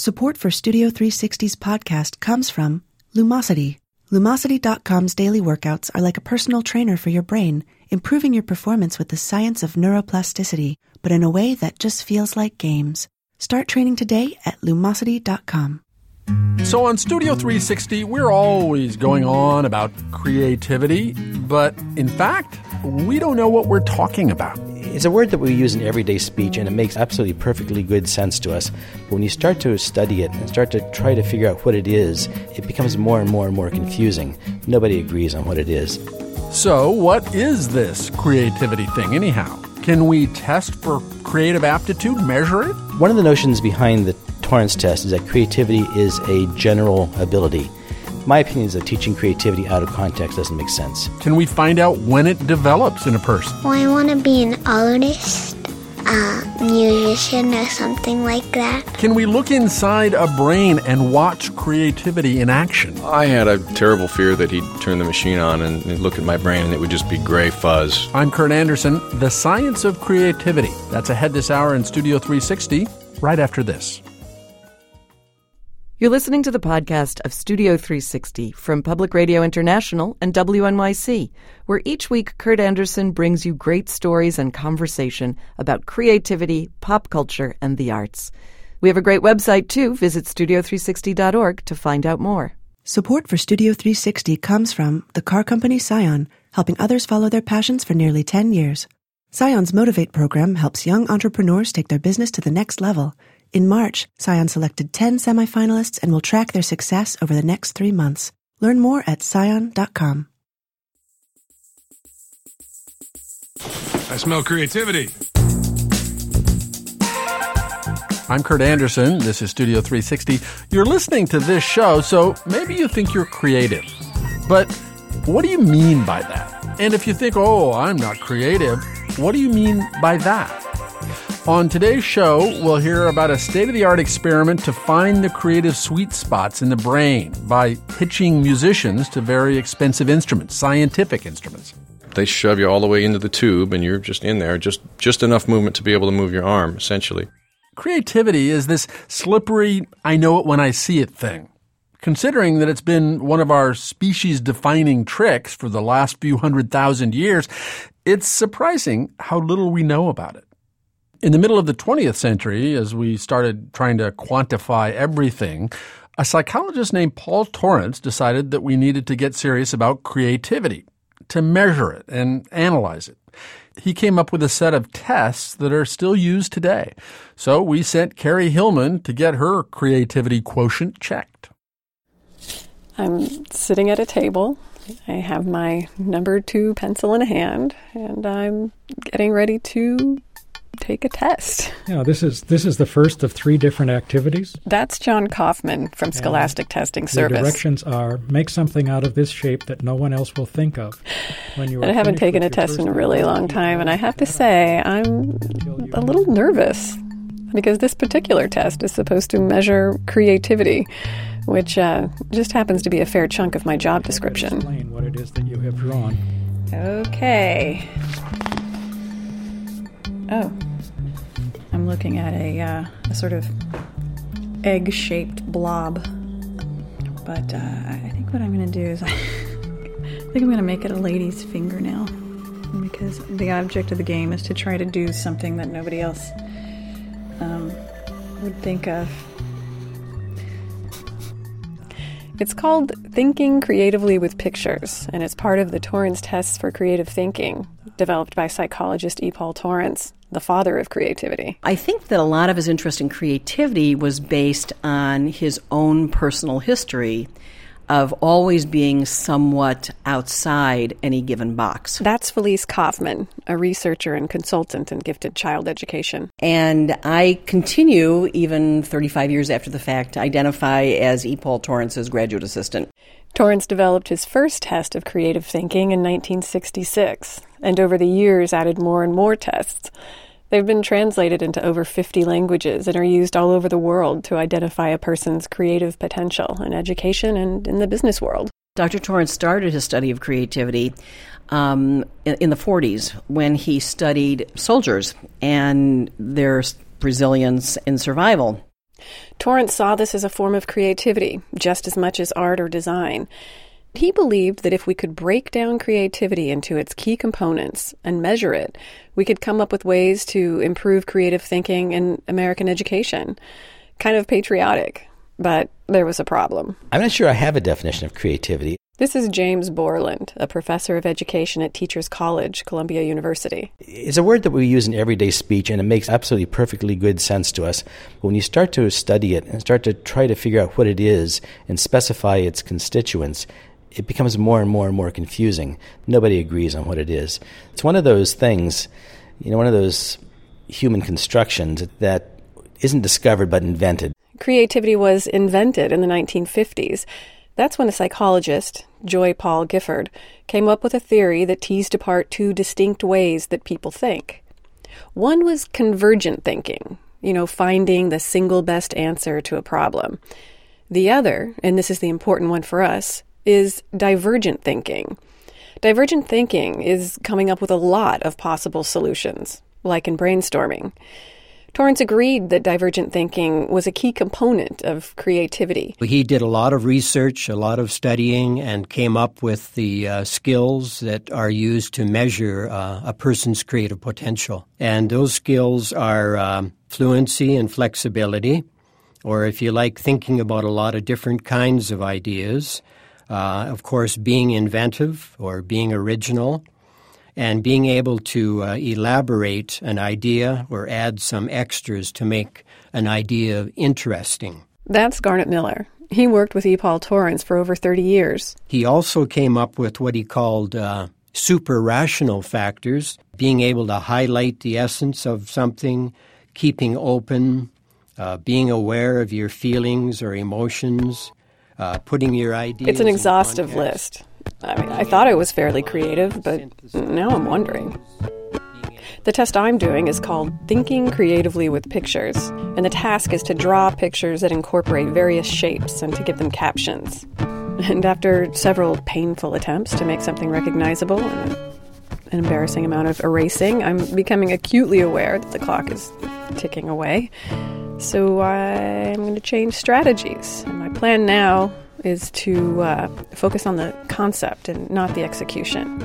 Support for Studio 360's podcast comes from Lumosity. Lumosity.com's daily workouts are like a personal trainer for your brain, improving your performance with the science of neuroplasticity, but in a way that just feels like games. Start training today at Lumosity.com. So on Studio 360, we're always going on about creativity, but in fact, we don't know what we're talking about. It's a word that we use in everyday speech, and it makes absolutely perfectly good sense to us. But when you start to study it and start to try to figure out what it is, it becomes more and more and more confusing. Nobody agrees on what it is. So what is this creativity thing anyhow? Can we test for creative aptitude, measure it? One of the notions behind the Torrance test is that creativity is a general ability. My opinion is that teaching creativity out of context doesn't make sense. Can we find out when it develops in a person? Well, I want to be an artist, a musician, or something like that. Can we look inside a brain and watch creativity in action? I had a terrible fear that he'd turn the machine on and look at my brain and it would just be gray fuzz. I'm Kurt Anderson. The Science of Creativity. That's ahead this hour in Studio 360, right after this. You're listening to the podcast of Studio 360 from Public Radio International and WNYC, where each week Kurt Anderson brings you great stories and conversation about creativity, pop culture, and the arts. We have a great website, too. Visit studio360.org to find out more. Support for Studio 360 comes from the car company Scion, helping others follow their passions for nearly 10 years. Scion's Motivate program helps young entrepreneurs take their business to the next level. In March, Scion selected 10 semifinalists and will track their success over the next 3 months. Learn more at scion.com. I smell creativity. I'm Kurt Anderson. This is Studio 360. You're listening to this show, so maybe you think you're creative. But what do you mean by that? And if you think, oh, I'm not creative, what do you mean by that? On today's show, we'll hear about a state-of-the-art experiment to find the creative sweet spots in the brain by hitching musicians to very expensive instruments, scientific instruments. They shove you all the way into the tube and you're just in there, just enough movement to be able to move your arm, essentially. Creativity is this slippery, I know it when I see it thing. Considering that it's been one of our species-defining tricks for the last few 100,000 years, it's surprising how little we know about it. In the middle of the 20th century, as we started trying to quantify everything, a psychologist named Paul Torrance decided that we needed to get serious about creativity, to measure it and analyze it. He came up with a set of tests that are still used today. So we sent Carrie Hillman to get her creativity quotient checked. I'm sitting at a table. I have my number 2 pencil in hand, and I'm getting ready to take a test. Yeah, this is the first of 3 different activities. That's John Kaufman from Scholastic Testing Service. The directions are, make something out of this shape that no one else will think of. And I haven't taken a test in a really long time, and I have to say, I'm a little nervous, because this particular test is supposed to measure creativity, which just happens to be a fair chunk of my job description. Explain what it is that you have drawn. Okay. Oh, I'm looking at a sort of egg-shaped blob. But I think what I'm going to do is I think I'm going to make it a lady's fingernail, because the object of the game is to try to do something that nobody else would think of. It's called Thinking Creatively with Pictures, and it's part of the Torrance Tests for Creative Thinking, developed by psychologist E. Paul Torrance, the father of creativity. I think that a lot of his interest in creativity was based on his own personal history of always being somewhat outside any given box. That's Felice Kaufman, a researcher and consultant in gifted child education. And I continue, even 35 years after the fact, to identify as E. Paul Torrance's graduate assistant. Torrance developed his first test of creative thinking in 1966, and over the years added more and more tests. They've been translated into over 50 languages and are used all over the world to identify a person's creative potential in education and in the business world. Dr. Torrance started his study of creativity in the 40s when he studied soldiers and their resilience in survival. Torrance saw this as a form of creativity, just as much as art or design. He believed that if we could break down creativity into its key components and measure it, we could come up with ways to improve creative thinking in American education. Kind of patriotic, but there was a problem. I'm not sure I have a definition of creativity. This is James Borland, a professor of education at Teachers College, Columbia University. It's a word that we use in everyday speech, and it makes absolutely perfectly good sense to us. But when you start to study it and start to try to figure out what it is and specify its constituents, it becomes more and more and more confusing. Nobody agrees on what it is. It's one of those things, one of those human constructions that isn't discovered but invented. Creativity was invented in the 1950s. That's when a psychologist, Joy Paul Gifford, came up with a theory that teased apart two distinct ways that people think. One was convergent thinking, finding the single best answer to a problem. The other, and this is the important one for us, is divergent thinking. Divergent thinking is coming up with a lot of possible solutions, like in brainstorming. Torrance agreed that divergent thinking was a key component of creativity. He did a lot of research, a lot of studying, and came up with the skills that are used to measure a person's creative potential. And those skills are fluency and flexibility, or if you like, thinking about a lot of different kinds of ideas. Of course, being inventive or being original, and being able to elaborate an idea or add some extras to make an idea interesting. That's Garnet Miller. He worked with E. Paul Torrance for over 30 years. He also came up with what he called super-rational factors, being able to highlight the essence of something, keeping open, being aware of your feelings or emotions, putting your ideas It's an exhaustive list. I thought I was fairly creative, but now I'm wondering. The test I'm doing is called Thinking Creatively with Pictures, and the task is to draw pictures that incorporate various shapes and to give them captions. And after several painful attempts to make something recognizable and an embarrassing amount of erasing, I'm becoming acutely aware that the clock is ticking away. So I'm going to change strategies. And my plan now is to focus on the concept and not the execution.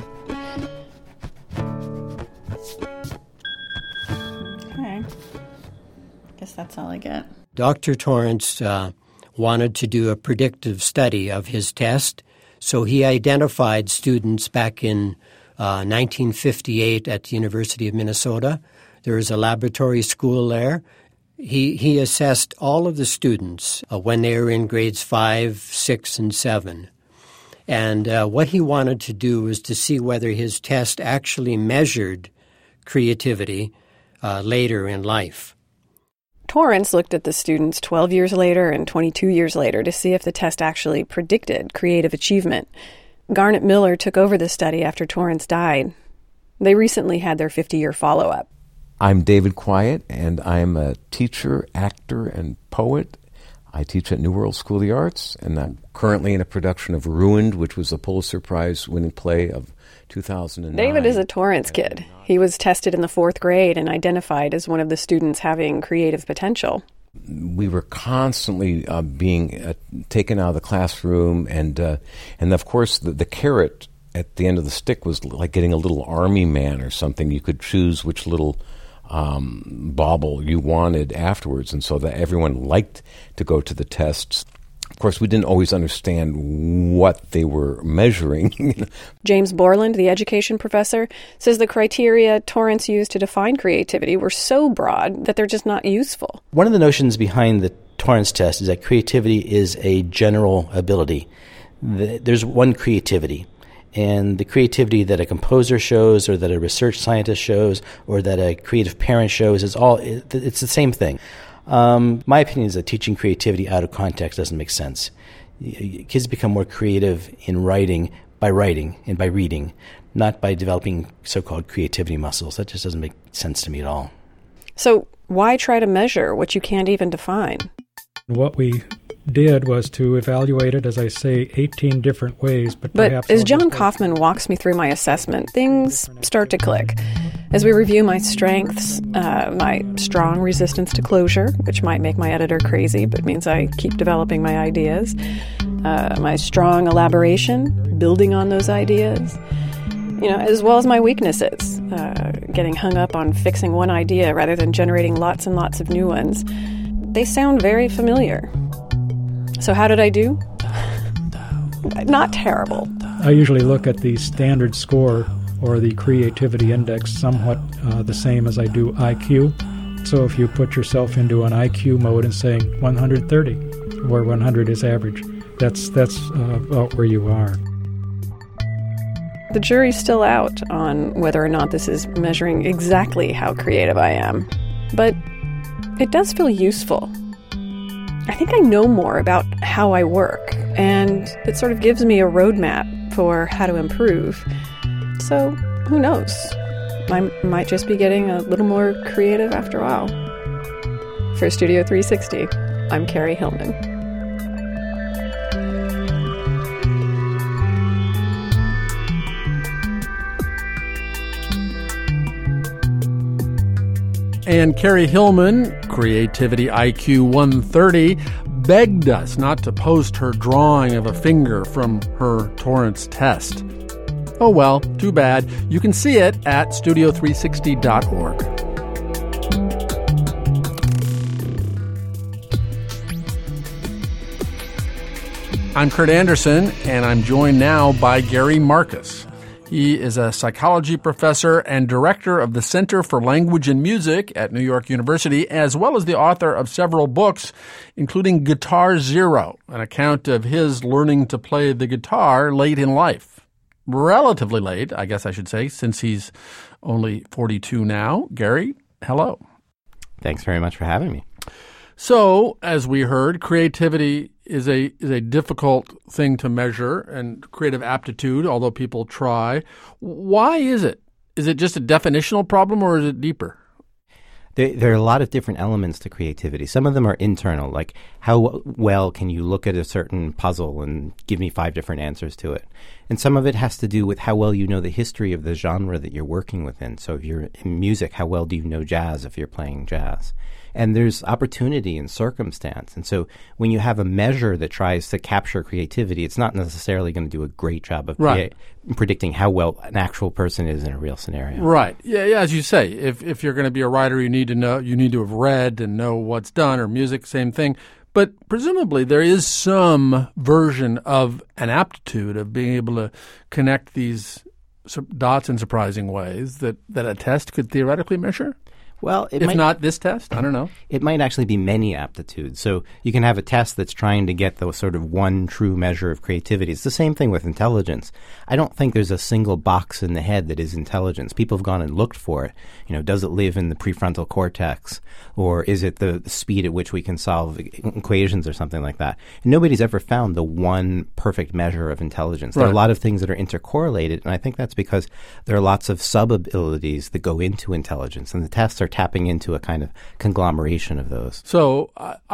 Okay. Guess that's all I get. Dr. Torrance wanted to do a predictive study of his test, so he identified students back in 1958 at the University of Minnesota. There was a laboratory school there. He assessed all of the students when they were in grades 5, 6, and 7. And what he wanted to do was to see whether his test actually measured creativity later in life. Torrance looked at the students 12 years later and 22 years later to see if the test actually predicted creative achievement. Garnet Miller took over the study after Torrance died. They recently had their 50-year follow-up. I'm David Quiet, and I'm a teacher, actor, and poet. I teach at New World School of the Arts, and I'm currently in a production of Ruined, which was a Pulitzer Prize-winning play of 2009. David is a Torrance kid. He was tested in the 4th grade and identified as one of the students having creative potential. We were constantly being taken out of the classroom, and of course the carrot at the end of the stick was like getting a little army man or something. You could choose which little bauble you wanted afterwards, and so that everyone liked to go to the tests. Of course, we didn't always understand what they were measuring. James Borland, the education professor, says the criteria Torrance used to define creativity were so broad that they're just not useful. One of the notions behind the Torrance test is that creativity is a general ability. There's one creativity. And the creativity that a composer shows or that a research scientist shows or that a creative parent shows it's the same thing. My opinion is that teaching creativity out of context doesn't make sense. Kids become more creative in writing and by reading, not by developing so-called creativity muscles. That just doesn't make sense to me at all. So why try to measure what you can't even define? What we did was to evaluate it, as I say, 18 different ways. But as John Kaufman walks me through my assessment, things start to click. As we review my strengths, my strong resistance to closure, which might make my editor crazy, but means I keep developing my ideas, my strong elaboration, building on those ideas, as well as my weaknesses, getting hung up on fixing one idea rather than generating lots and lots of new ones. They sound very familiar. So how did I do? Not terrible. I usually look at the standard score or the creativity index somewhat the same as I do IQ. So if you put yourself into an IQ mode and saying 130, where 100 is average, that's about where you are. The jury's still out on whether or not this is measuring exactly how creative I am. But it does feel useful. I think I know more about how I work, and it sort of gives me a roadmap for how to improve. So, who knows? I might just be getting a little more creative after a while. For Studio 360, I'm Carrie Hillman. And Carrie Hillman, Creativity IQ 130, begged us not to post her drawing of a finger from her Torrance test. Oh well, too bad. You can see it at studio360.org. I'm Kurt Andersen, and I'm joined now by Gary Marcus. He is a psychology professor and director of the Center for Language and Music at New York University, as well as the author of several books, including Guitar Zero, an account of his learning to play the guitar late in life. Relatively late, I guess I should say, since he's only 42 now. Gary, hello. Thanks very much for having me. So, as we heard, creativity is a difficult thing to measure, and creative aptitude, although people try. Why is it? Is it just a definitional problem, or is it deeper? There are a lot of different elements to creativity. Some of them are internal, like how well can you look at a certain puzzle and give me 5 different answers to it. And some of it has to do with how well you know the history of the genre that you're working within. So if you're in music, how well do you know jazz if you're playing jazz? And there's opportunity and circumstance. And so when you have a measure that tries to capture creativity, it's not necessarily going to do a great job of predicting how well an actual person is in a real scenario. Right. Yeah, as you say, if you're going to be a writer, you need to have read and know what's done, or music, same thing. But presumably there is some version of an aptitude of being able to connect these dots in surprising ways that a test could theoretically measure? Well, if not this test, I don't know. It might actually be many aptitudes. So you can have a test that's trying to get the sort of one true measure of creativity. It's the same thing with intelligence. I don't think there's a single box in the head that is intelligence. People have gone and looked for it. Does it live in the prefrontal cortex, or is it the speed at which we can solve equations or something like that? And nobody's ever found the one perfect measure of intelligence. There are a lot of things that are intercorrelated, and I think that's because there are lots of sub-abilities that go into intelligence, and the tests are tapping into a kind of conglomeration of those. So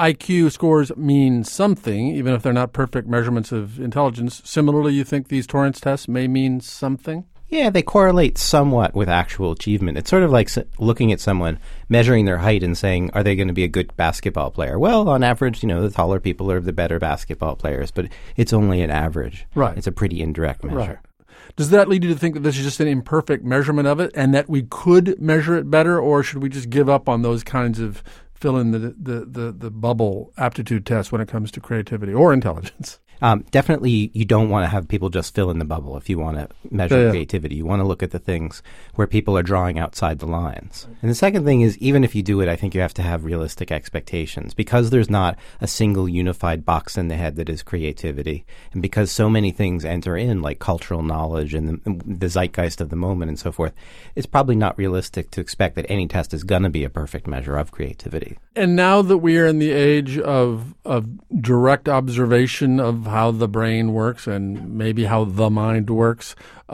IQ scores mean something, even if they're not perfect measurements of intelligence. Similarly, you think these Torrance tests may mean something? Yeah, they correlate somewhat with actual achievement. It's sort of like looking at someone, measuring their height and saying, are they going to be a good basketball player? Well, on average, the taller people are the better basketball players, but it's only an average. Right. It's a pretty indirect measure. Right. Does that lead you to think that this is just an imperfect measurement of it and that we could measure it better, or should we just give up on those kinds of fill in the bubble aptitude tests when it comes to creativity or intelligence? Definitely, you don't want to have people just fill in the bubble if you want to measure creativity. You want to look at the things where people are drawing outside the lines. And the second thing is, even if you do it, I think you have to have realistic expectations. Because there's not a single unified box in the head that is creativity, and because so many things enter in, like cultural knowledge and the zeitgeist of the moment and so forth, it's probably not realistic to expect that any test is going to be a perfect measure of creativity. And now that we are in the age of direct observation of how the brain works and maybe how the mind works,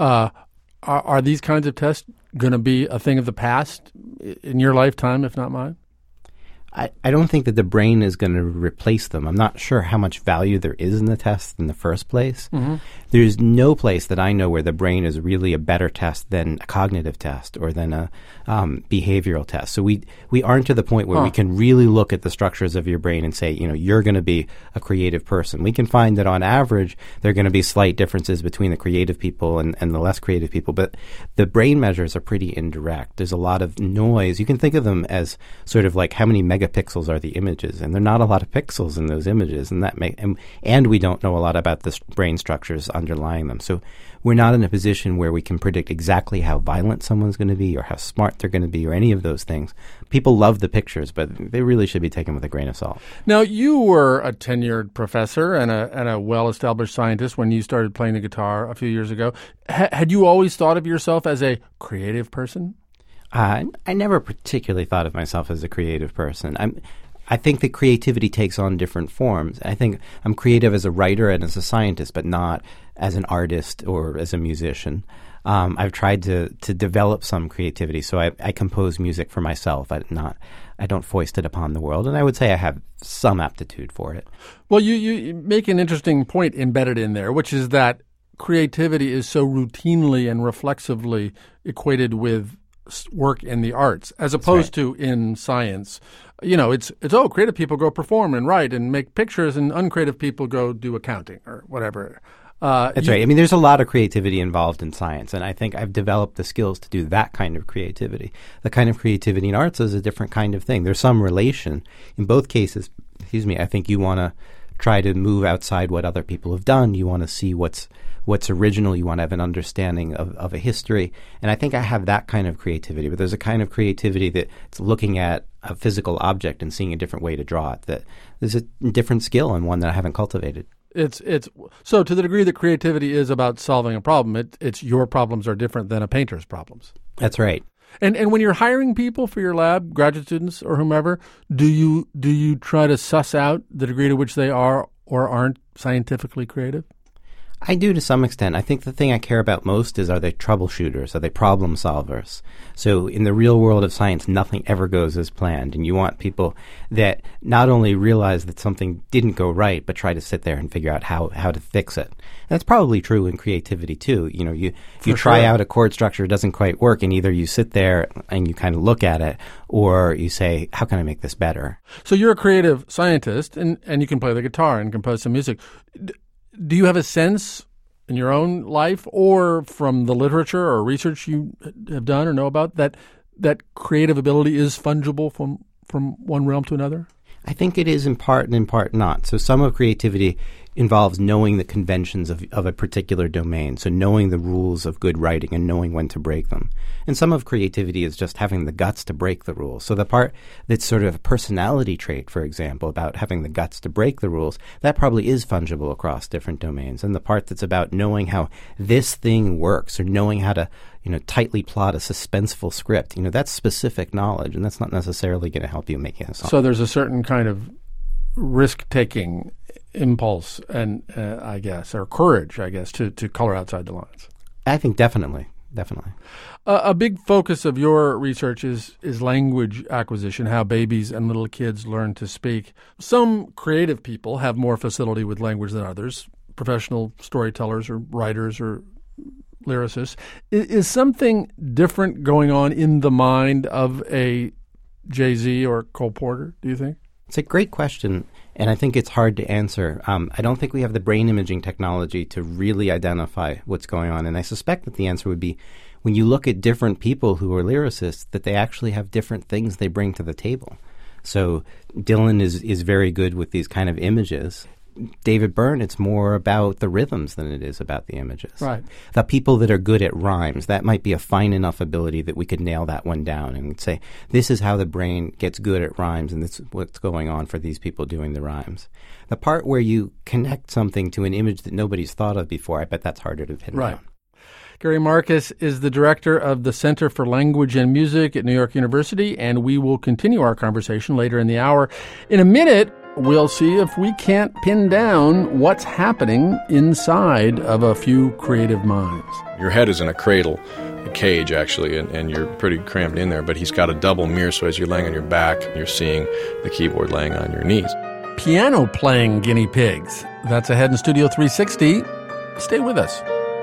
are these kinds of tests going to be a thing of the past in your lifetime, if not mine? I don't think that the brain is going to replace them. I'm not sure how much value there is in the test in the first place. Mm-hmm. There's no place that I know where the brain is really a better test than a cognitive test or than a behavioral test. So we aren't to the point where we can really look at the structures of your brain and say, you're going to be a creative person. We can find that on average there are going to be slight differences between the creative people and the less creative people, but the brain measures are pretty indirect. There's a lot of noise. You can think of them as sort of like how many megapixels are the images, and there are not a lot of pixels in those images, and we don't know a lot about the brain structures underlying them. So we're not in a position where we can predict exactly how violent someone's going to be or how smart they're going to be or any of those things. People love the pictures, but they really should be taken with a grain of salt. Now, you were a tenured professor and a well-established scientist when you started playing the guitar a few years ago. Had you always thought of yourself as a creative person? I never particularly thought of myself as a creative person. I think that creativity takes on different forms. I think I'm creative as a writer and as a scientist, but not as an artist or as a musician. I've tried to develop some creativity, so I compose music for myself. I don't foist it upon the world, and I would say I have some aptitude for it. Well, you make an interesting point embedded in there, which is that creativity is so routinely and reflexively equated with work in the arts, as opposed to in science. It's creative people go perform and write and make pictures, and uncreative people go do accounting or whatever. That's right. I mean, there's a lot of creativity involved in science, and I think I've developed the skills to do that kind of creativity. The kind of creativity in arts is a different kind of thing. There's some relation. In both cases, I think you want to try to move outside what other people have done. You want to see what's original. You want to have an understanding of a history. And I think I have that kind of creativity. But there's a kind of creativity that's looking at a physical object and seeing a different way to draw it. That there's a different skill and one that I haven't cultivated. It's so to the degree that creativity is about solving a problem, it's your problems are different than a painter's problems. That's right. And when you're hiring people for your lab, graduate students or whomever, do you try to suss out the degree to which they are or aren't scientifically creative? I do to some extent. I think the thing I care about most is, are they troubleshooters? Are they problem solvers? So in the real world of science, nothing ever goes as planned. And you want people that not only realize that something didn't go right, but try to sit there and figure out how to fix it. And that's probably true in creativity too. You try out a chord structure, it doesn't quite work, and either you sit there and you kind of look at it, or you say, how can I make this better? So you're a creative scientist, and you can play the guitar and compose some music. Do you have a sense in your own life or from the literature or research you have done or know about that creative ability is fungible from one realm to another? I think it is in part and in part not. So some of creativity involves knowing the conventions of a particular domain, so knowing the rules of good writing and knowing when to break them. And some of creativity is just having the guts to break the rules. So the part that's sort of a personality trait, for example, about having the guts to break the rules, that probably is fungible across different domains. And the part that's about knowing how this thing works or knowing how to tightly plot a suspenseful script, that's specific knowledge, and that's not necessarily going to help you making a song. So there's a certain kind of risk-taking impulse and I guess, or courage, I guess, to color outside the lines. I think definitely. A big focus of your research is language acquisition, how babies and little kids learn to speak. Some creative people have more facility with language than others, professional storytellers or writers or lyricists. Is something different going on in the mind of a Jay-Z or Cole Porter, do you think? It's a great question, and I think it's hard to answer. I don't think we have the brain imaging technology to really identify what's going on, and I suspect that the answer would be when you look at different people who are lyricists, that they actually have different things they bring to the table. So Dylan is very good with these kind of images. David Byrne, it's more about the rhythms than it is about the images. Right. The people that are good at rhymes, that might be a fine enough ability that we could nail that one down and say, this is how the brain gets good at rhymes and this is what's going on for these people doing the rhymes. The part where you connect something to an image that nobody's thought of before, I bet that's harder to pin down. Gary Marcus is the director of the Center for Language and Music at New York University, and we will continue our conversation later in the hour. In a minute, we'll see if we can't pin down what's happening inside of a few creative minds. Your head is in a cradle, a cage actually, and you're pretty crammed in there, but he's got a double mirror, so as you're laying on your back, you're seeing the keyboard laying on your knees. Piano playing guinea pigs. That's ahead in Studio 360. Stay with us.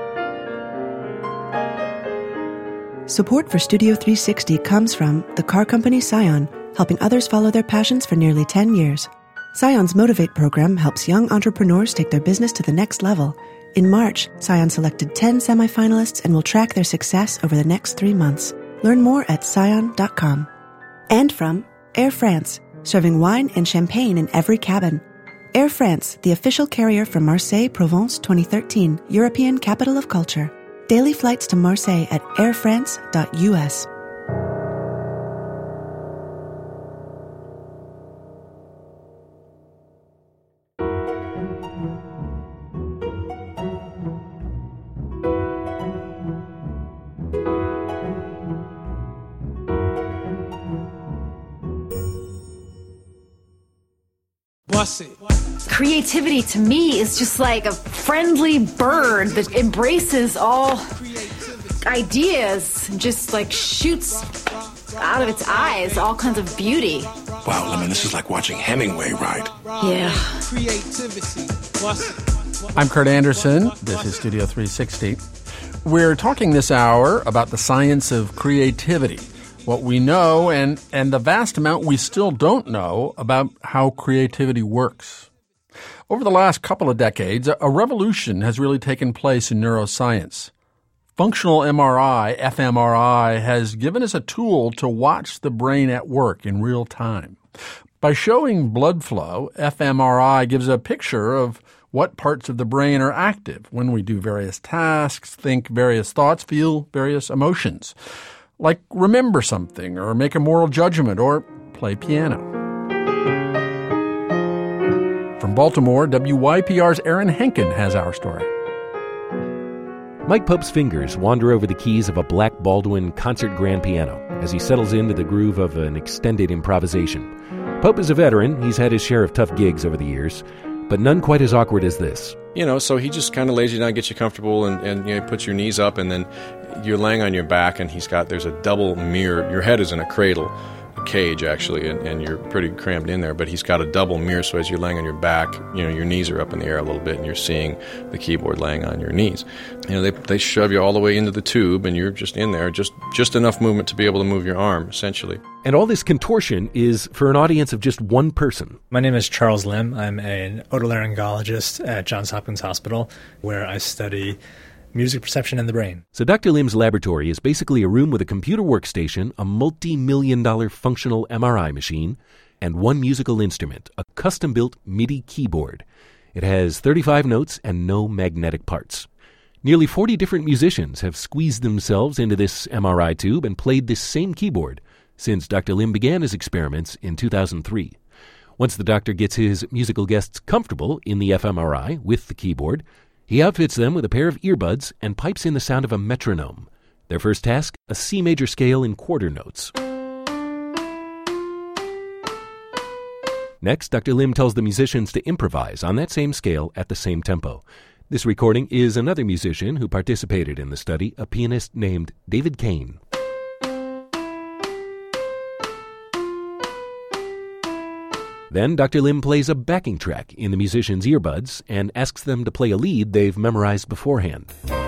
Support for Studio 360 comes from the car company Scion, helping others follow their passions for nearly 10 years. Scion's Motivate program helps young entrepreneurs take their business to the next level. In March, Scion selected 10 semifinalists and will track their success over the next 3 months. Learn more at scion.com. And from Air France, serving wine and champagne in every cabin. Air France, the official carrier for Marseille Provence 2013, European Capital of Culture. Daily flights to Marseille at airfrance.us. Creativity to me is just like a friendly bird that embraces all ideas and just like shoots out of its eyes all kinds of beauty. Wow, I mean, this is like watching Hemingway write. Yeah. I'm Kurt Anderson. This is Studio 360. We're talking this hour about the science of creativity, what we know and the vast amount we still don't know about how creativity works. Over the last couple of decades, a revolution has really taken place in neuroscience. Functional MRI, fMRI, has given us a tool to watch the brain at work in real time. By showing blood flow, fMRI gives a picture of what parts of the brain are active when we do various tasks, think various thoughts, feel various emotions, like remember something or make a moral judgment or play piano. From Baltimore, WYPR's Aaron Henkin has our story. Mike Pope's fingers wander over the keys of a Black Baldwin concert grand piano as he settles into the groove of an extended improvisation. Pope is a veteran. He's had his share of tough gigs over the years, but none quite as awkward as this. You know, so he just kind of lays you down, gets you comfortable, and you know, puts your knees up, and then you're laying on your back, and there's a double mirror. Your head is in a cradle, a cage actually, and you're pretty crammed in there, but he's got a double mirror, so as you're laying on your back, you know, your knees are up in the air a little bit, and you're seeing the keyboard laying on your knees. You know, they shove you all the way into the tube, and you're just in there, just enough movement to be able to move your arm, essentially. And all this contortion is for an audience of just one person. My name is Charles Lim. I'm an otolaryngologist at Johns Hopkins Hospital, where I study music perception in the brain. So Dr. Lim's laboratory is basically a room with a computer workstation, a multi-million-dollar functional MRI machine, and one musical instrument, a custom-built MIDI keyboard. It has 35 notes and no magnetic parts. Nearly 40 different musicians have squeezed themselves into this MRI tube and played this same keyboard since Dr. Lim began his experiments in 2003. Once the doctor gets his musical guests comfortable in the fMRI with the keyboard, he outfits them with a pair of earbuds and pipes in the sound of a metronome. Their first task, a C major scale in quarter notes. Next, Dr. Lim tells the musicians to improvise on that same scale at the same tempo. This recording is another musician who participated in the study, a pianist named David Kane. Then Dr. Lim plays a backing track in the musicians' earbuds and asks them to play a lead they've memorized beforehand.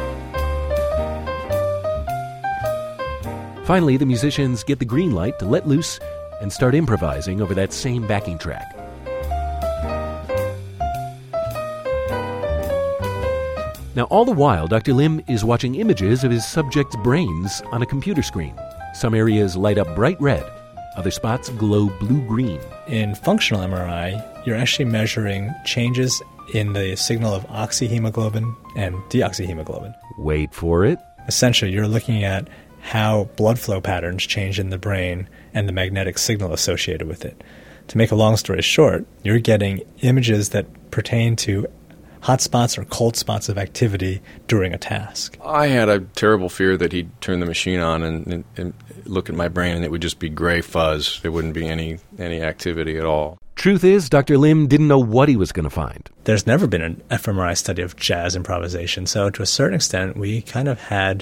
Finally, the musicians get the green light to let loose and start improvising over that same backing track. Now, all the while, Dr. Lim is watching images of his subjects' brains on a computer screen. Some areas light up bright red. Other spots glow blue-green. In functional MRI, you're actually measuring changes in the signal of oxyhemoglobin and deoxyhemoglobin. Wait for it. Essentially, you're looking at how blood flow patterns change in the brain and the magnetic signal associated with it. To make a long story short, you're getting images that pertain to hot spots or cold spots of activity during a task. I had a terrible fear that he'd turn the machine on and look at my brain and it would just be gray fuzz. There wouldn't be any activity at all. Truth is, Dr. Lim didn't know what he was going to find. There's never been an fMRI study of jazz improvisation, so to a certain extent, we kind of had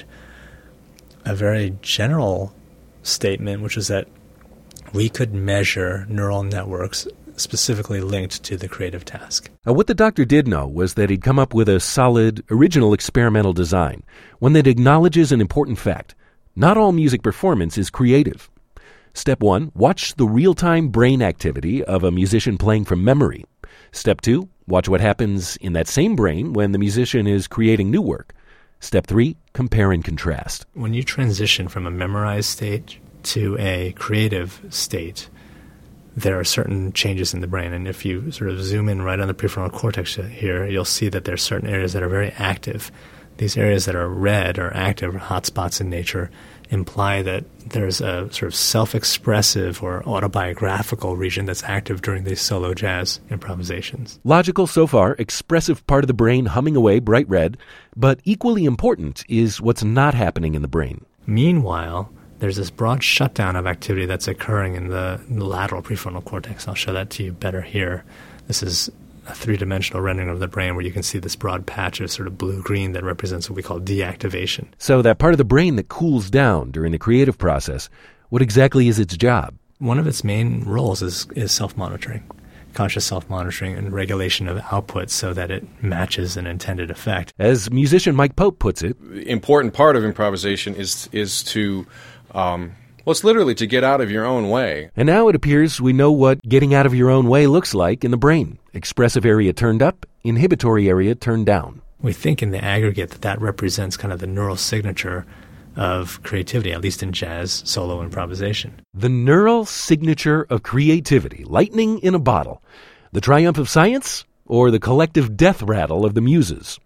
a very general statement, which is that we could measure neural networks specifically linked to the creative task. What the doctor did know was that he'd come up with a solid, original experimental design, one that acknowledges an important fact. Not all music performance is creative. Step 1, watch the real-time brain activity of a musician playing from memory. Step 2, watch what happens in that same brain when the musician is creating new work. Step 3, compare and contrast. When you transition from a memorized state to a creative state, there are certain changes in the brain. And if you sort of zoom in right on the prefrontal cortex here, you'll see that there are certain areas that are very active. These areas that are red or active or hotspots in nature imply that there's a sort of self-expressive or autobiographical region that's active during these solo jazz improvisations. Logical so far, expressive part of the brain humming away, bright red, but equally important is what's not happening in the brain. Meanwhile, there's this broad shutdown of activity that's occurring in the lateral prefrontal cortex. I'll show that to you better here. This is a three-dimensional rendering of the brain where you can see this broad patch of sort of blue-green that represents what we call deactivation. So that part of the brain that cools down during the creative process, what exactly is its job? One of its main roles is self-monitoring, conscious self-monitoring and regulation of output so that it matches an intended effect. As musician Mike Pope puts it, the important part of improvisation is to it's literally to get out of your own way. And now it appears we know what getting out of your own way looks like in the brain. Expressive area turned up, inhibitory area turned down. We think in the aggregate that represents kind of the neural signature of creativity, at least in jazz solo improvisation. The neural signature of creativity, lightning in a bottle. The triumph of science or the collective death rattle of the muses?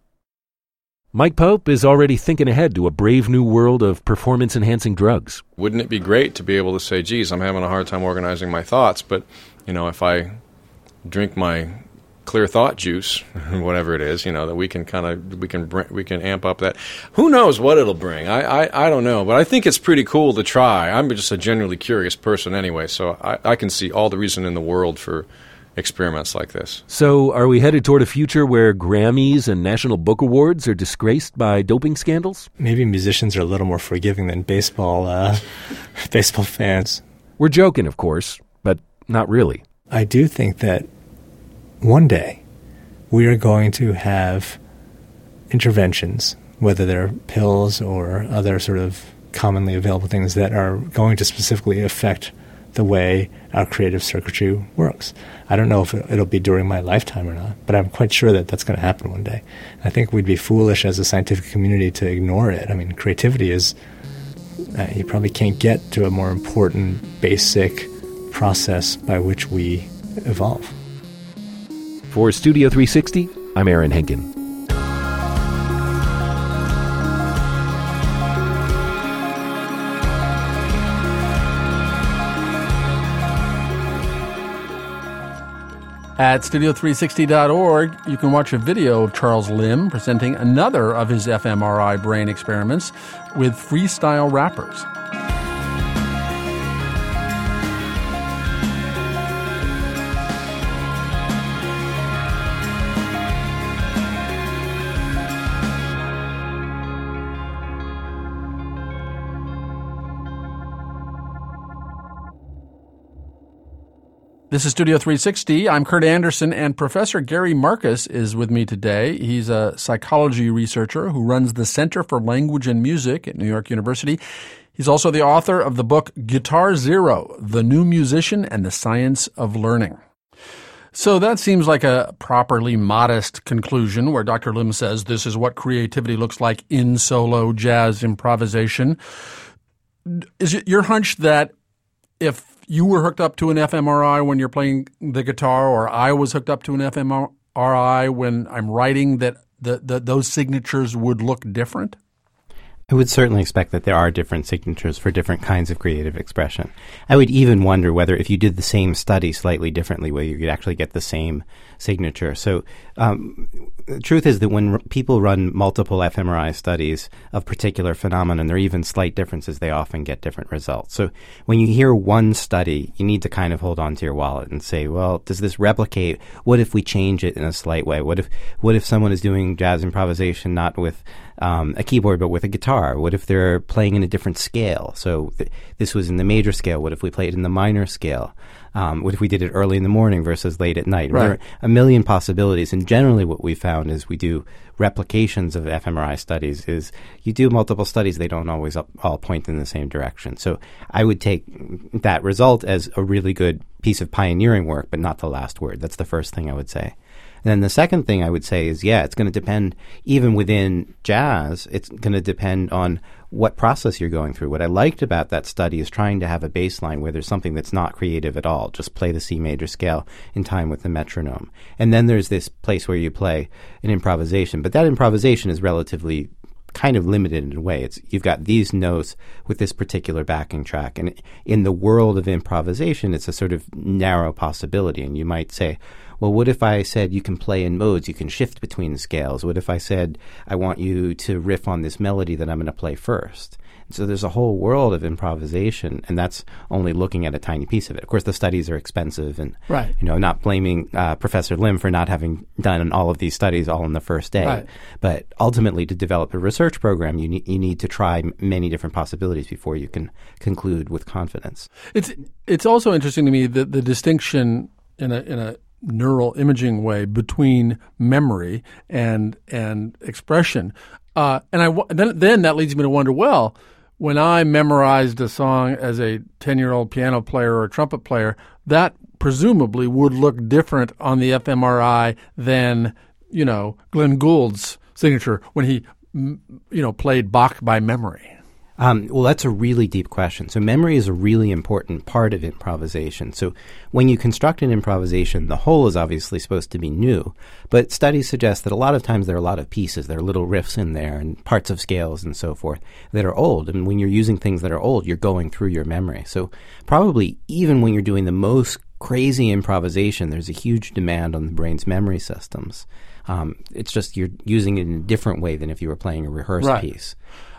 Mike Pope is already thinking ahead to a brave new world of performance-enhancing drugs. Wouldn't it be great to be able to say, geez, I'm having a hard time organizing my thoughts, but, if I drink my clear thought juice, whatever it is, that we can amp up that. Who knows what it'll bring? I don't know, but I think it's pretty cool to try. I'm just a genuinely curious person anyway, so I can see all the reason in the world for experiments like this. So are we headed toward a future where Grammys and National Book Awards are disgraced by doping scandals? Maybe musicians are a little more forgiving than baseball fans. We're joking, of course, but not really. I do think that one day we are going to have interventions, whether they're pills or other sort of commonly available things that are going to specifically affect the way our creative circuitry works. I don't know if it'll be during my lifetime or not, but I'm quite sure that that's going to happen one day. I think we'd be foolish as a scientific community to ignore it. I mean, creativity is, you probably can't get to a more important, basic process by which we evolve. For Studio 360, I'm Aaron Henkin. At studio360.org, you can watch a video of Charles Lim presenting another of his fMRI brain experiments with freestyle rappers. This is Studio 360. I'm Kurt Andersen, and Professor Gary Marcus is with me today. He's a psychology researcher who runs the Center for Language and Music at New York University. He's also the author of the book Guitar Zero, The New Musician and the Science of Learning. So that seems like a properly modest conclusion where Dr. Lim says this is what creativity looks like in solo jazz improvisation. Is it your hunch that if you were hooked up to an fMRI when you're playing the guitar, or I was hooked up to an fMRI when I'm writing, that those signatures would look different? I would certainly expect that there are different signatures for different kinds of creative expression. I would even wonder whether if you did the same study slightly differently, whether you could actually get the same signature. So the truth is that when people run multiple fMRI studies of particular phenomena, and there are even slight differences, they often get different results. So when you hear one study, you need to kind of hold on to your wallet and say, well, does this replicate? What if we change it in a slight way? What if someone is doing jazz improvisation not with a keyboard, but with a guitar? What if they're playing in a different scale? So this was in the major scale. What if we played in the minor scale? What if we did it early in the morning versus late at night? Right. There are a million possibilities. And generally what we found is we do replications of fMRI studies is you do multiple studies, they don't always all point in the same direction. So I would take that result as a really good piece of pioneering work, but not the last word. That's the first thing I would say. And then the second thing I would say is, it's going to depend, even within jazz, it's going to depend on what process you're going through. What I liked about that study is trying to have a baseline where there's something that's not creative at all. Just play the C major scale in time with the metronome. And then there's this place where you play an improvisation. But that improvisation is relatively kind of limited in a way. You've got these notes with this particular backing track. And in the world of improvisation, it's a sort of narrow possibility. And you might say, well, what if I said you can play in modes, you can shift between the scales? What if I said I want you to riff on this melody that I'm going to play first? And so there's a whole world of improvisation, and that's only looking at a tiny piece of it. Of course, the studies are expensive, and right. Not blaming Professor Lim for not having done all of these studies all in the first day. Right. But ultimately, to develop a research program, you need to try many different possibilities before you can conclude with confidence. It's also interesting to me that the distinction in a neural imaging way between memory and expression, then that leads me to wonder, well, when I memorized a song as a 10-year-old piano player or a trumpet player, that presumably would look different on the fMRI than Glenn Gould's signature when he played Bach by memory. Well, that's a really deep question. So memory is a really important part of improvisation. So when you construct an improvisation, the whole is obviously supposed to be new, but studies suggest that a lot of times there are a lot of pieces, there are little riffs in there and parts of scales and so forth that are old. And when you're using things that are old, you're going through your memory. So probably even when you're doing the most crazy improvisation, there's a huge demand on the brain's memory systems. It's just you're using it in a different way than if you were playing a rehearsed piece.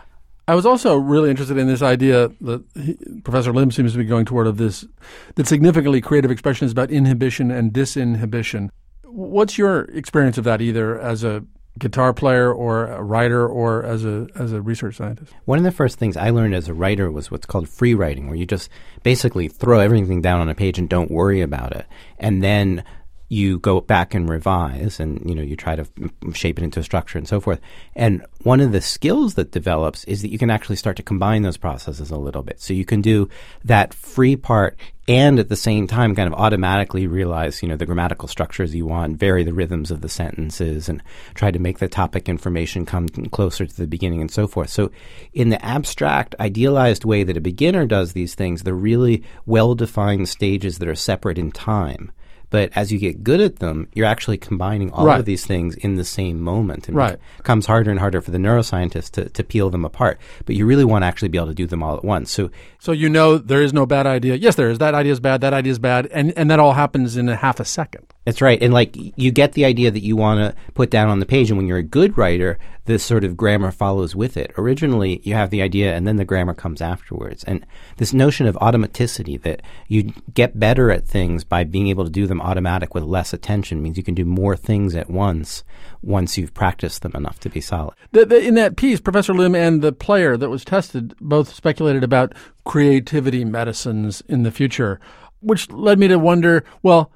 I was also really interested in this idea that Professor Lim seems to be going toward, of this, that significantly creative expression is about inhibition and disinhibition. What's your experience of that, either as a guitar player or a writer or as a research scientist? One of the first things I learned as a writer was what's called free writing, where you just basically throw everything down on a page and don't worry about it. And then you go back and revise, and you try to shape it into a structure and so forth. And one of the skills that develops is that you can actually start to combine those processes a little bit. So you can do that free part and at the same time kind of automatically realize, the grammatical structures you want, vary the rhythms of the sentences, and try to make the topic information come closer to the beginning and so forth. So in the abstract, idealized way that a beginner does these things, they're really well-defined stages that are separate in time. But as you get good at them, you're actually combining all of these things in the same moment. And it becomes harder and harder for the neuroscientists to peel them apart. But you really want to actually be able to do them all at once. So there is no bad idea. Yes, there is. That idea is bad. That idea is bad. And that all happens in a half a second. That's right. And you get the idea that you want to put down on the page. And when you're a good writer, this sort of grammar follows with it. Originally, you have the idea and then the grammar comes afterwards. And this notion of automaticity, that you get better at things by being able to do them automatic with less attention, means you can do more things at once you've practiced them enough to be solid. In that piece, Professor Lim and the player that was tested both speculated about creativity medicines in the future, which led me to wonder, well,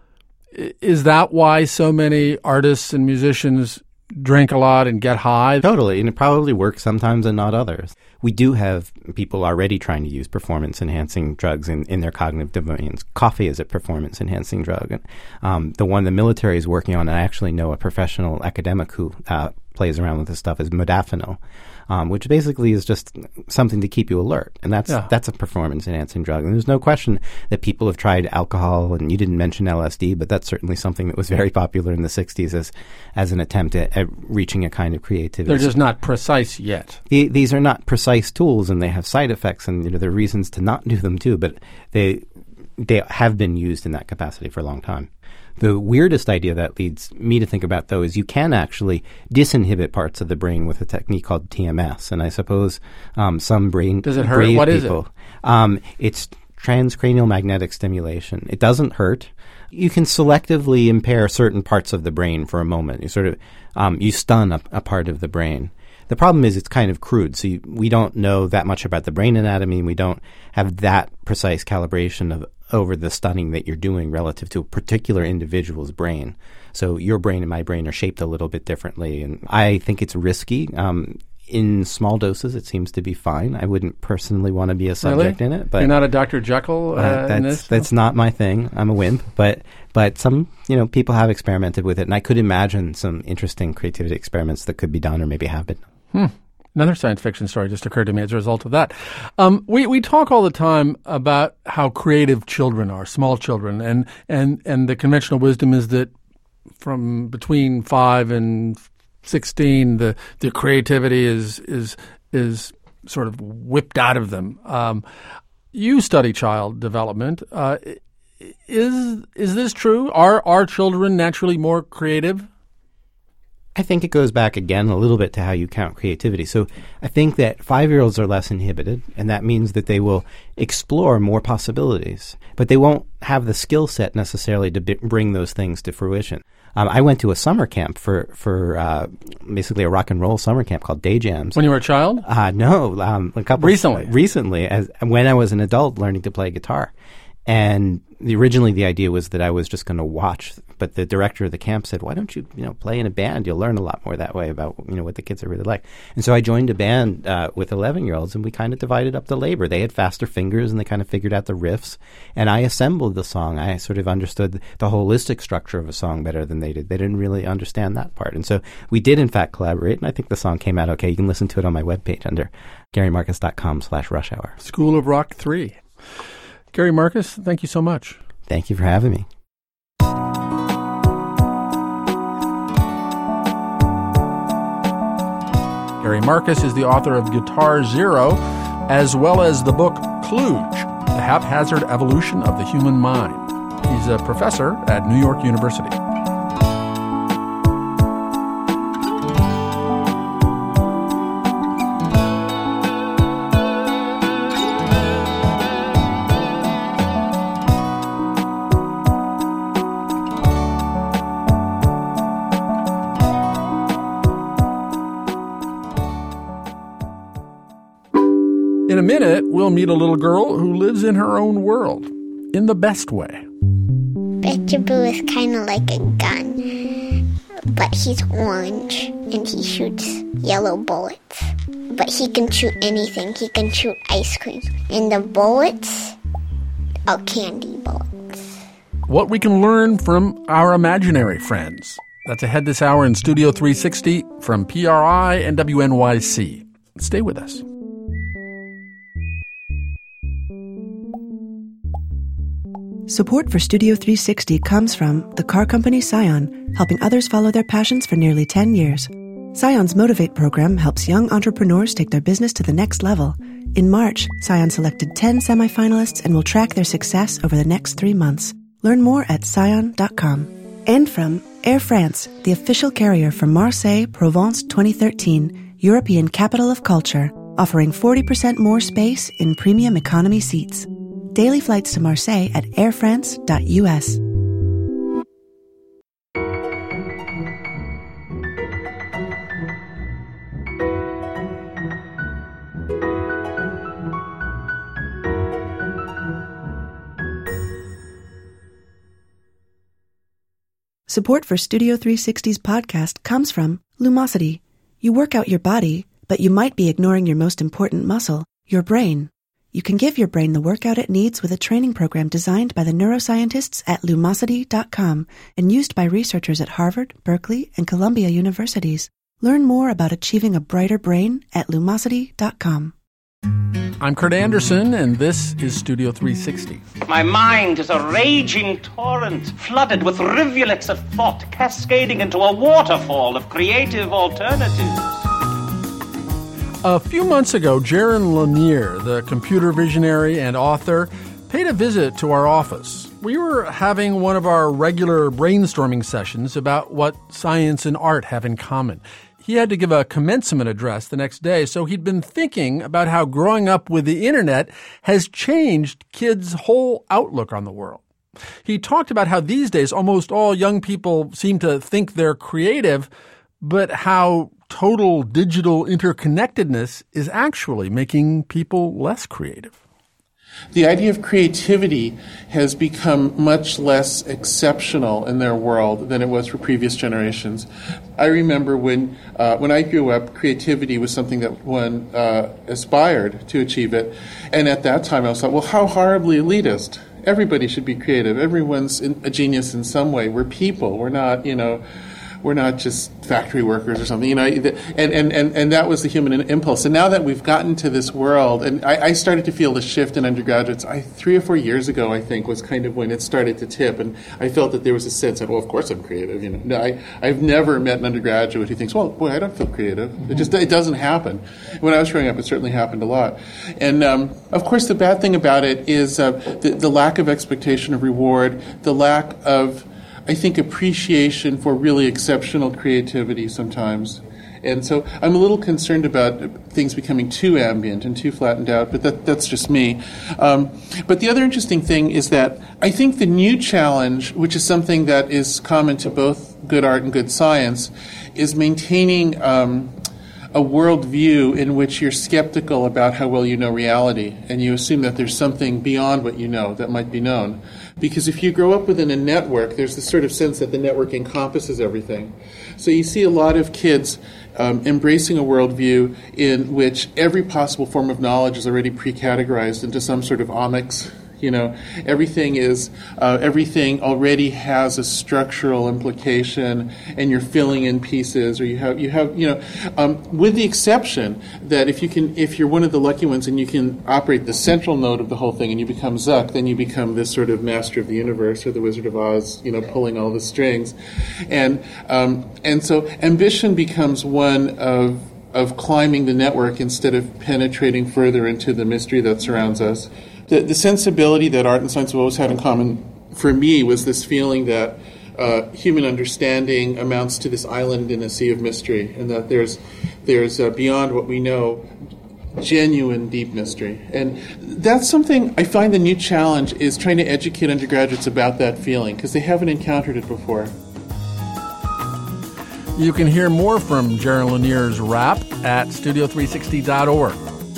is that why so many artists and musicians drink a lot and get high? Totally, and it probably works sometimes and not others. We do have people already trying to use performance-enhancing drugs in their cognitive domains. Coffee is a performance-enhancing drug. And the one the military is working on, and I actually know a professional academic who plays around with this stuff is modafinil, which basically is just something to keep you alert. And that's a performance-enhancing drug. And there's no question that people have tried alcohol, and you didn't mention LSD, but that's certainly something that was very popular in the 60s as an attempt at reaching a kind of creativity. They're just not precise yet. These are not precise tools, and they have side effects, and there are reasons to not do them too, but they have been used in that capacity for a long time. The weirdest idea that leads me to think about, though, is you can actually disinhibit parts of the brain with a technique called TMS. And I suppose some brain... Does it hurt? What people, is it? It's transcranial magnetic stimulation. It doesn't hurt. You can selectively impair certain parts of the brain for a moment. You sort of you stun a part of the brain. The problem is it's kind of crude, so we don't know that much about the brain anatomy, and we don't have that precise calibration over the stunning that you're doing relative to a particular individual's brain. So your brain and my brain are shaped a little bit differently, and I think it's risky. In small doses, it seems to be fine. I wouldn't personally want to be a subject in it. But you're not a Dr. Jekyll in this? That's not my thing. I'm a wimp. But some people have experimented with it, and I could imagine some interesting creativity experiments that could be done or maybe have been. Another science fiction story just occurred to me as a result of that. We talk all the time about how creative children are, small children, and the conventional wisdom is that from between 5 and 16, the creativity is sort of whipped out of them. You study child development. Is this true? Are children naturally more creative? I think it goes back again a little bit to how you count creativity. So I think that 5-year-olds are less inhibited, and that means that they will explore more possibilities, but they won't have the skill set necessarily to bring those things to fruition. I went to a summer camp for basically a rock and roll summer camp called Day Jams. When you were a child? No, a couple recently, when I was an adult learning to play guitar. And originally the idea was that I was just going to watch, but the director of the camp said, "Why don't you, play in a band? You'll learn a lot more that way about, what the kids are really like." And so I joined a band with 11-year-olds, and we kind of divided up the labor. They had faster fingers, and they kind of figured out the riffs, and I assembled the song. I sort of understood the holistic structure of a song better than they did. They didn't really understand that part. And so we did, in fact, collaborate, and I think the song came out okay. You can listen to it on my webpage under GaryMarcus.com/rushhour. School of Rock 3. Gary Marcus, thank you so much. Thank you for having me. Gary Marcus is the author of Guitar Zero, as well as the book Kluge, The Haphazard Evolution of the Human Mind. He's a professor at New York University. In a minute, we'll meet a little girl who lives in her own world, in the best way. Peekaboo is kind of like a gun, but he's orange, and he shoots yellow bullets. But he can shoot anything. He can shoot ice cream. And the bullets are candy bullets. What we can learn from our imaginary friends. That's ahead this hour in Studio 360 from PRI and WNYC. Stay with us. Support for Studio 360 comes from the car company Scion, helping others follow their passions for nearly 10 years. Scion's Motivate program helps young entrepreneurs take their business to the next level. In March, Scion selected 10 semifinalists and will track their success over the next 3 months. Learn more at scion.com. And from Air France, the official carrier for Marseille Provence 2013, European Capital of Culture, offering 40% more space in premium economy seats. Daily flights to Marseille at airfrance.us. Support for Studio 360's podcast comes from Lumosity. You work out your body, but you might be ignoring your most important muscle, your brain. You can give your brain the workout it needs with a training program designed by the neuroscientists at Lumosity.com and used by researchers at Harvard, Berkeley, and Columbia universities. Learn more about achieving a brighter brain at Lumosity.com. I'm Kurt Anderson, and this is Studio 360. My mind is a raging torrent, flooded with rivulets of thought, cascading into a waterfall of creative alternatives. A few months ago, Jaron Lanier, the computer visionary and author, paid a visit to our office. We were having one of our regular brainstorming sessions about what science and art have in common. He had to give a commencement address the next day, so he'd been thinking about how growing up with the internet has changed kids' whole outlook on the world. He talked about how these days almost all young people seem to think they're creative, but how total digital interconnectedness is actually making people less creative. The idea of creativity has become much less exceptional in their world than it was for previous generations. I remember when I grew up, creativity was something that one aspired to achieve it. And at that time I was like, well, how horribly elitist. Everybody should be creative. Everyone's a genius in some way. We're people. We're not just factory workers or something, and that was the human impulse. And now that we've gotten to this world, and I started to feel the shift in undergraduates, 3 or 4 years ago, I think, was kind of when it started to tip, and I felt that there was a sense of, well, of course I'm creative. No, I've never met an undergraduate who thinks, well, boy, I don't feel creative. It doesn't happen. When I was growing up, it certainly happened a lot. And of course, the bad thing about it is the lack of expectation of reward, the lack of, I think, appreciation for really exceptional creativity sometimes. And so I'm a little concerned about things becoming too ambient and too flattened out, but that's just me. But the other interesting thing is that I think the new challenge, which is something that is common to both good art and good science, is maintaining a worldview in which you're skeptical about how well you know reality, and you assume that there's something beyond what you know that might be known. Because if you grow up within a network, there's this sort of sense that the network encompasses everything. So you see a lot of kids embracing a worldview in which every possible form of knowledge is already pre-categorized into some sort of omics. Everything already has a structural implication, and you're filling in pieces, or you have, with the exception that if you're one of the lucky ones and you can operate the central node of the whole thing and you become Zuck, then you become this sort of master of the universe or the Wizard of Oz, pulling all the strings, and so ambition becomes one of climbing the network instead of penetrating further into the mystery that surrounds us. The sensibility that art and science have always had in common for me was this feeling that human understanding amounts to this island in a sea of mystery, and that there's beyond what we know genuine deep mystery. And that's something I find the new challenge is trying to educate undergraduates about that feeling, because they haven't encountered it before. You can hear more from Jaron Lanier's rap at studio360.org.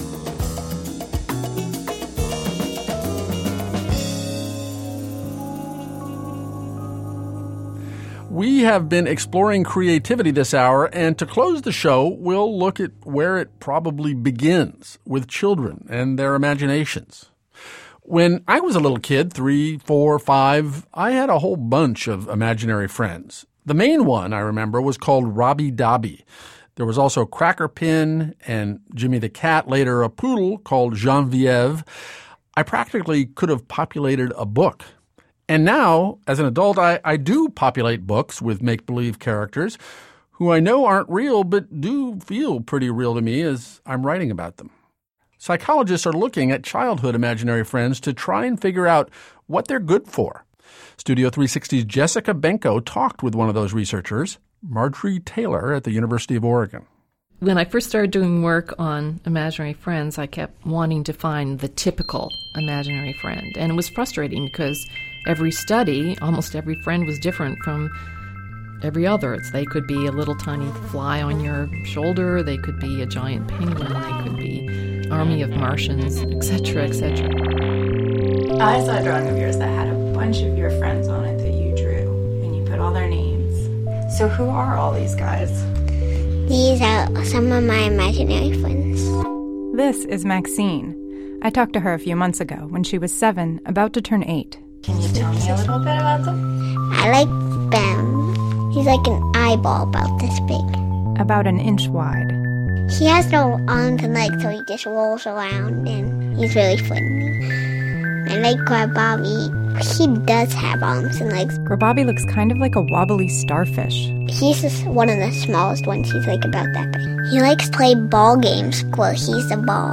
We have been exploring creativity this hour, and to close the show, we'll look at where it probably begins, with children and their imaginations. When I was a little kid, 3, 4, 5, I had a whole bunch of imaginary friends. The main one, I remember, was called Robbie Dobby. There was also Cracker Pin and Jimmy the Cat, later a poodle called Genevieve. I practically could have populated a book. And now, as an adult, I do populate books with make-believe characters who I know aren't real but do feel pretty real to me as I'm writing about them. Psychologists are looking at childhood imaginary friends to try and figure out what they're good for. Studio 360's Jessica Benko talked with one of those researchers, Marjorie Taylor at the University of Oregon. When I first started doing work on imaginary friends, I kept wanting to find the typical imaginary friend. And it was frustrating because every study, almost every friend was different from every other. They could be a little tiny fly on your shoulder, they could be a giant penguin, they could be an army of Martians, etc., etc. I saw a drawing of yours that had a bunch of your friends on it that you drew, and you put all their names. So who are all these guys? These are some of my imaginary friends. This is Maxine. I talked to her a few months ago when she was 7, about to turn 8. Can you tell me a little bit about them? I like Ben. He's like an eyeball about this big. about an inch wide. He has no arms and legs, so he just rolls around, and he's really friendly. I like Grabobby. He does have arms and legs. Grabobby looks kind of like a wobbly starfish. He's just one of the smallest ones. He's like about that big. He likes to play ball games where he's the ball.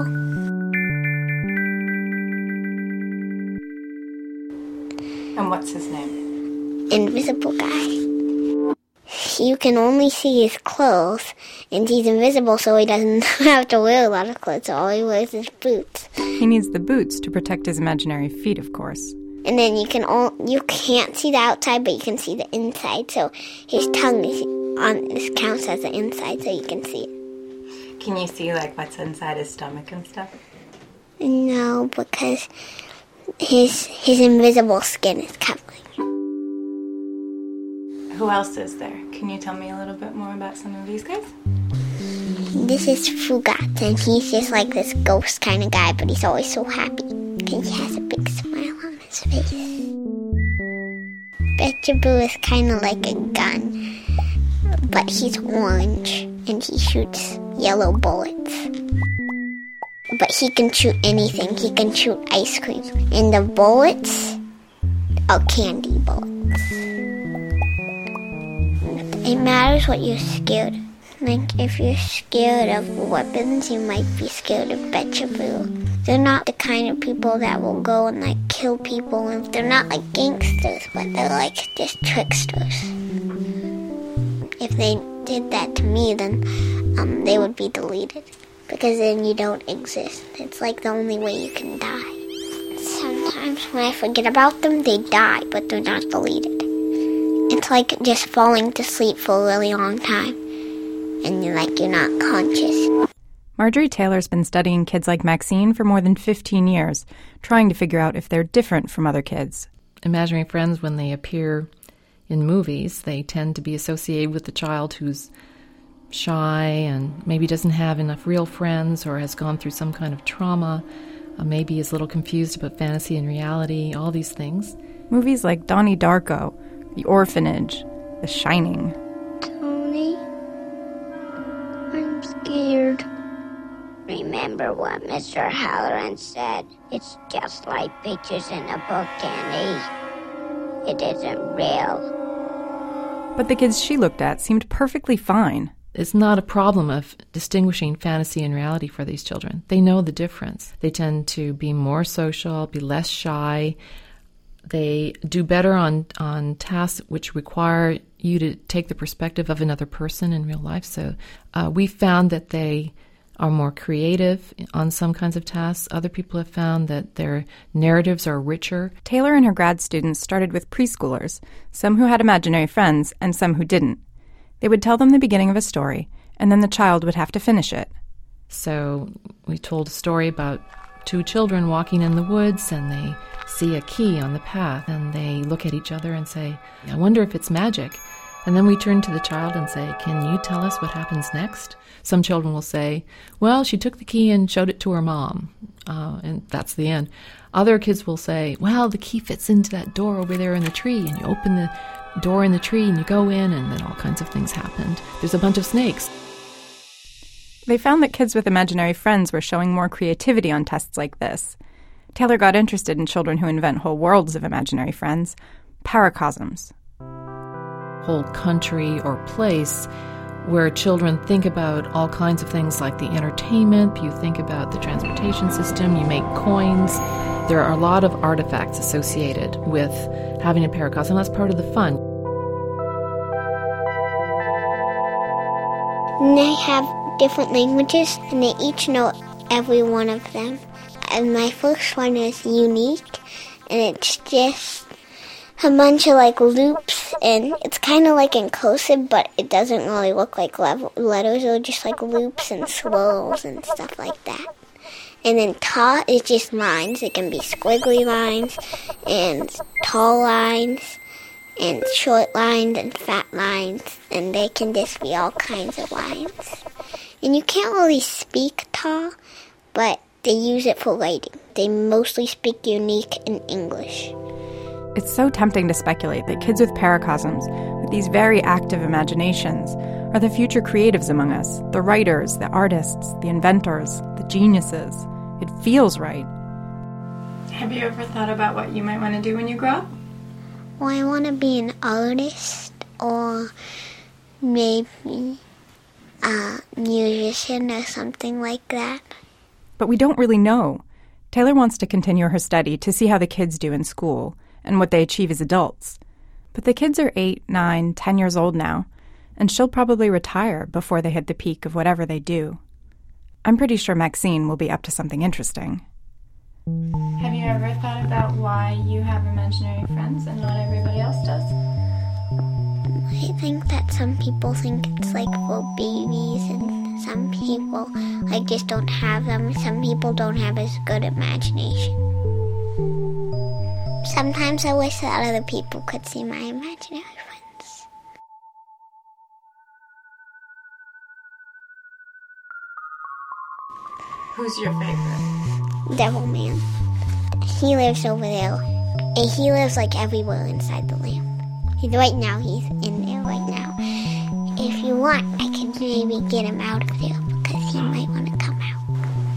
And what's his name? Invisible Guy. You can only see his clothes, and he's invisible, so he doesn't have to wear a lot of clothes. All he wears is boots. He needs the boots to protect his imaginary feet, of course. And then you can't see the outside, but you can see the inside. So his tongue counts as the inside, so you can see it. Can you see like what's inside his stomach and stuff? No, because his invisible skin is covering. Who else is there? Can you tell me a little bit more about some of these guys? This is Fugat, and he's just like this ghost kind of guy, but he's always so happy. And he has a big smile on his face. Betchaboo is kind of like a gun, but he's orange, and he shoots yellow bullets. But he can shoot anything. He can shoot ice cream. And the bullets are candy bullets. It matters what you're scared of. Like, if you're scared of weapons, you might be scared of Betchaboo. They're not the kind of people that will go and, like, kill people. And they're not, like, gangsters, but they're, like, just tricksters. If they did that to me, then they would be deleted. Because then you don't exist. It's, like, the only way you can die. Sometimes when I forget about them, they die, but they're not deleted. It's like just falling to sleep for a really long time, and you're not conscious. Marjorie Taylor's been studying kids like Maxine for more than 15 years, trying to figure out if they're different from other kids. Imaginary friends, when they appear in movies, they tend to be associated with the child who's shy and maybe doesn't have enough real friends or has gone through some kind of trauma, maybe is a little confused about fantasy and reality, all these things. Movies like Donnie Darko, The Orphanage, The Shining. Tony, I'm scared. Remember what Mr. Halloran said. It's just like pictures in a book, Kenny. It isn't real. But the kids she looked at seemed perfectly fine. It's not a problem of distinguishing fantasy and reality for these children. They know the difference. They tend to be more social, be less shy. They do better on tasks which require you to take the perspective of another person in real life. So we found that they are more creative on some kinds of tasks. Other people have found that their narratives are richer. Taylor and her grad students started with preschoolers, some who had imaginary friends and some who didn't. They would tell them the beginning of a story, and then the child would have to finish it. So we told a story about two children walking in the woods, and they see a key on the path, and they look at each other and say, I wonder if it's magic. And then we turn to the child and say, can you tell us what happens next? Some children will say, well, she took the key and showed it to her mom, and that's the end. Other kids will say, well, the key fits into that door over there in the tree, and you open the door in the tree and you go in, and then all kinds of things happened. There's a bunch of snakes. They found that kids with imaginary friends were showing more creativity on tests like this. Taylor got interested in children who invent whole worlds of imaginary friends, paracosms. Whole country or place where children think about all kinds of things like the entertainment, you think about the transportation system, you make coins. There are a lot of artifacts associated with having a paracosm. That's part of the fun. And they have different languages, and they each know every one of them. And my first one is unique, and it's just a bunch of like loops, and it's kind of like inclusive, but it doesn't really look like letters. They're just like loops and swirls and stuff like that. And then ta is just lines. It can be squiggly lines and tall lines and short lines and fat lines, and they can just be all kinds of lines. And you can't really speak ta, but they use it for writing. They mostly speak unique in English. It's so tempting to speculate that kids with paracosms, with these very active imaginations, are the future creatives among us, the writers, the artists, the inventors, the geniuses. It feels right. Have you ever thought about what you might want to do when you grow up? Well, I want to be an artist or maybe a musician or something like that. But we don't really know. Taylor wants to continue her study to see how the kids do in school and what they achieve as adults. But the kids are 8, 9, 10 years old now, and she'll probably retire before they hit the peak of whatever they do. I'm pretty sure Maxine will be up to something interesting. Have you ever thought about why you have imaginary friends and not everybody else does? I think that some people think it's like for babies and some people just don't have them. Some people don't have as good imagination. Sometimes I wish that other people could see my imaginary friends. Who's your favorite? Devil Man. He lives over there. And he lives everywhere inside the lamp. Right now, he's in there right now. If you want, I can maybe get him out of there because he might want to come out.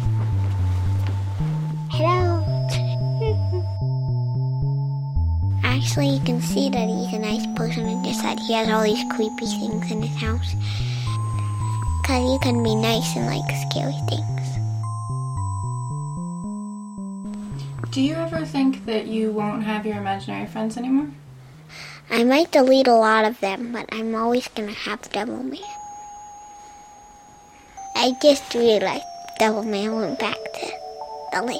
Hello. Actually, you can see that he's a nice person and just that he has all these creepy things in his house. Because he can be nice and scary things. Do you ever think that you won't have your imaginary friends anymore? I might delete a lot of them, but I'm always going to have Devil Man. I just realized Devil Man went back to the lamp.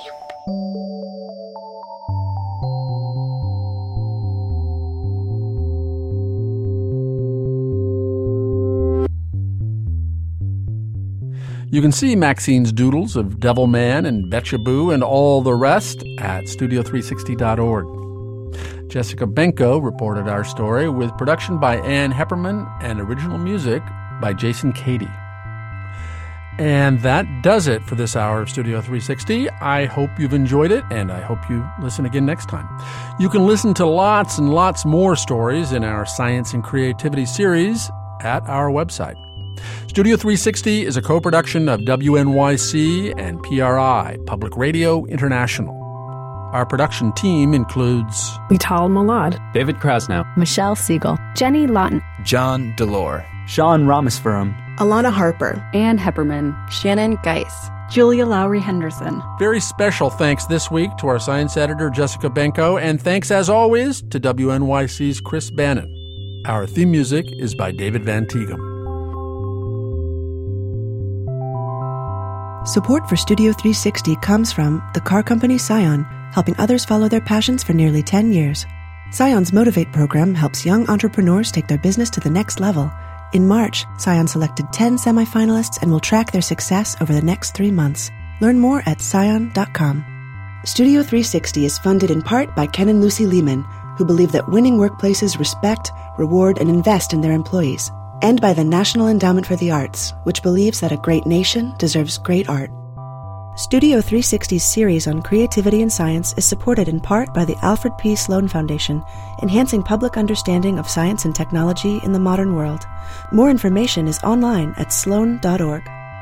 You can see Maxine's doodles of Devil Man and Betcha Boo and all the rest at studio360.org. Jessica Benko reported our story with production by Ann Hepperman and original music by Jason Cady. And that does it for this hour of Studio 360. I hope you've enjoyed it, and I hope you listen again next time. You can listen to lots and lots more stories in our Science and Creativity series at our website. Studio 360 is a co-production of WNYC and PRI, Public Radio International. Our production team includes Vital Malad, David Krasnow, Michelle Siegel, Jenny Lawton, John Delore, Sean Ramaswaram, Alana Harper, Ann Hepperman, Shannon Geis, Julia Lowry Henderson. Very special thanks this week to our science editor, Jessica Benko, and thanks as always to WNYC's Chris Bannon. Our theme music is by David Van Tighem. Support for Studio 360 comes from the car company Scion, helping others follow their passions for nearly 10 years. Scion's Motivate program helps young entrepreneurs take their business to the next level. In March, Scion selected 10 semifinalists and will track their success over the next 3 months. Learn more at scion.com. Studio 360 is funded in part by Ken and Lucy Lehman, who believe that winning workplaces respect, reward, and invest in their employees, and by the National Endowment for the Arts, which believes that a great nation deserves great art. Studio 360's series on creativity and science is supported in part by the Alfred P. Sloan Foundation, enhancing public understanding of science and technology in the modern world. More information is online at sloan.org.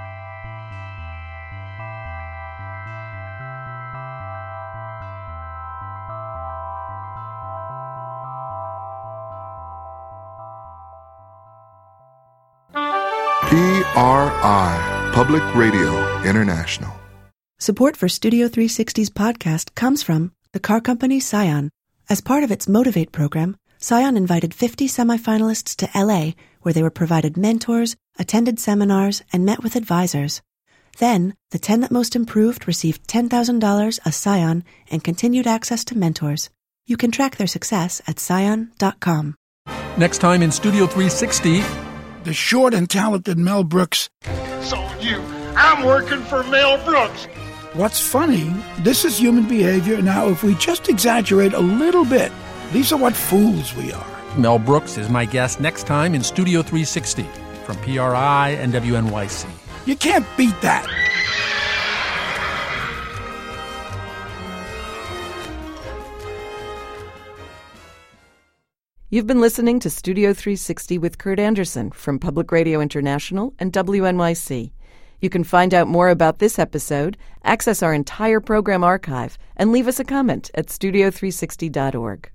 PRI, Public Radio International. Support for Studio 360's podcast comes from the car company Scion. As part of its Motivate program, Scion invited 50 semifinalists to LA, where they were provided mentors, attended seminars, and met with advisors. Then, the 10 that most improved received $10,000, a Scion, and continued access to mentors. You can track their success at scion.com. Next time in Studio 360... The short and talented Mel Brooks. So I'm working for Mel Brooks. What's funny, this is human behavior. Now, if we just exaggerate a little bit, these are what fools we are. Mel Brooks is my guest next time in Studio 360 from PRI and WNYC. You can't beat that. You've been listening to Studio 360 with Kurt Andersen from Public Radio International and WNYC. You can find out more about this episode, access our entire program archive, and leave us a comment at studio360.org.